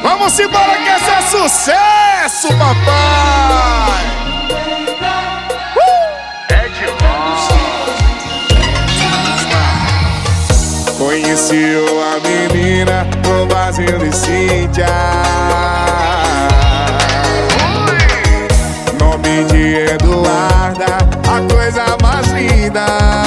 Vamos embora que esse é sucesso, papai! É demais. Conheci a menina no barzinho de Cíntia. Nome de Eduarda, a coisa mais linda.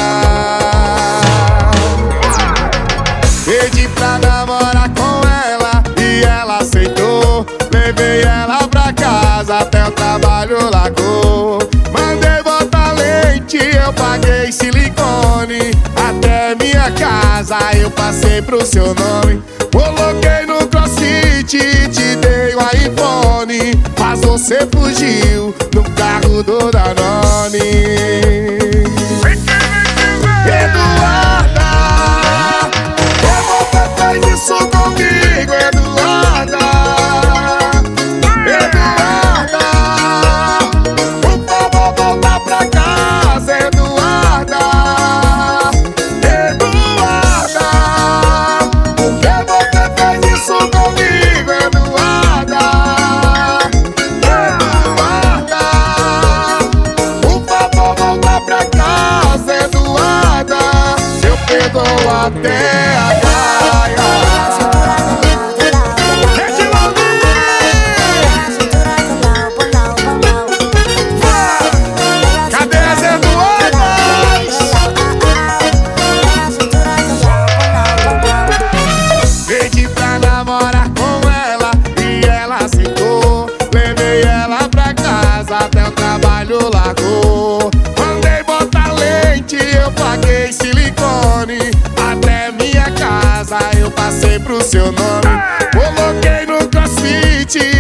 Pedi pra namorar com ela e ela aceitou. Levei ela pra casa, até o trabalho largou. Mandei botar lente, eu paguei silicone. Até minha casa eu passei pro seu nome. Coloquei no CrossFit e te dei um iPhone. Mas você fugiu no carro do Danone. Eduarda, como você fez isso comigo, Eduarda? Eduarda, por favor volta pra casa, Eduarda. Eduarda, por que você fez isso comigo, Eduarda? Eduarda, por favor volta pra casa, Eduarda. Eu perdoo até a gaia. Cadê as Eduardas? Pedi pra namorar com ela e ela aceitou. Levei ela pra casa, até o trabalho largou. Mandei botar lente, eu paguei silicone. Até minha casa eu passei pro seu nome. Coloquei no CrossFit